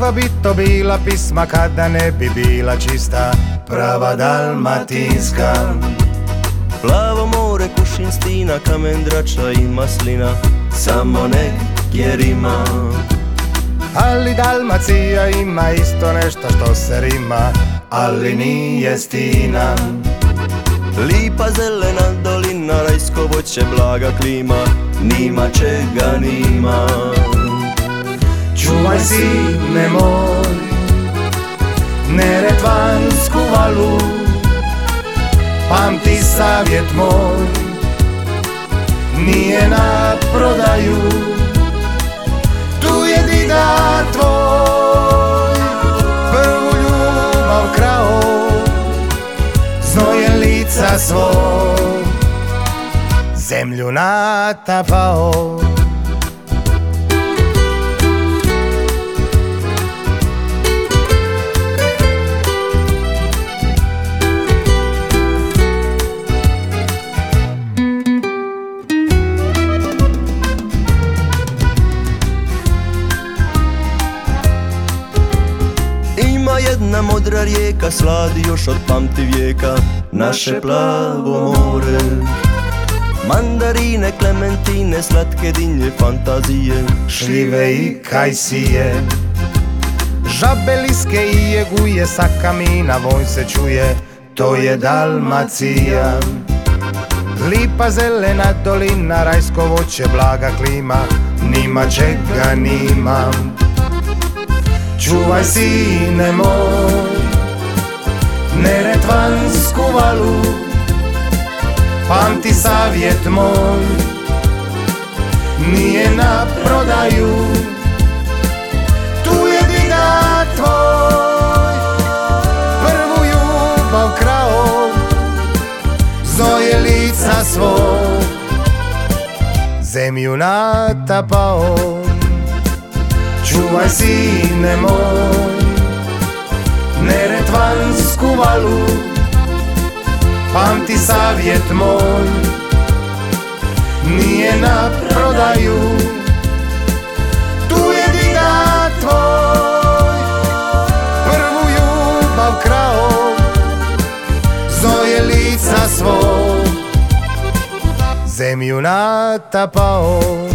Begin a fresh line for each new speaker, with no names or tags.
Kakva bi to bila pisma kada ne bi bila čista, prava dalmatinska.
Plavo more, kušin stina, kamen drača i maslina, samo negdje rima.
Ali Dalmacija ima isto nešto što se rima, ali nije stina.
Lipa zelena dolina, rajsko voće, blaga klima, nima čega nima.
Čuvaj sine moj Neretvansku valu, pamti savjet moj, nije na prodaju. Tu je dida tvoj prvu ljubav krao, znoje lica svoj zemlju natapao.
Jedna modra rijeka sladi još od pamti vijeka naše plavo more. Mandarine, klementine, slatke dinje, fantazije,
šljive i kajsije. Žabeliske i jeguje, sa kamina vonj se čuje, to je Dalmacija. Lipa zelena dolina, rajsko voće, blaga klima, nima čega nima. Čuvaj sine moj Neretvansku valu, pamti savjet moj, nije na prodaju. Tu je dida tvoj prvu ljubav krao, znoje lica svoj zemlju natapao. Čuvaj sine moj Neretvansku valu, pamti savjet moj, nije na prodaju. Tu je dida tvoj prvu ljubav krao, znoje lica svoj zemlju natapao.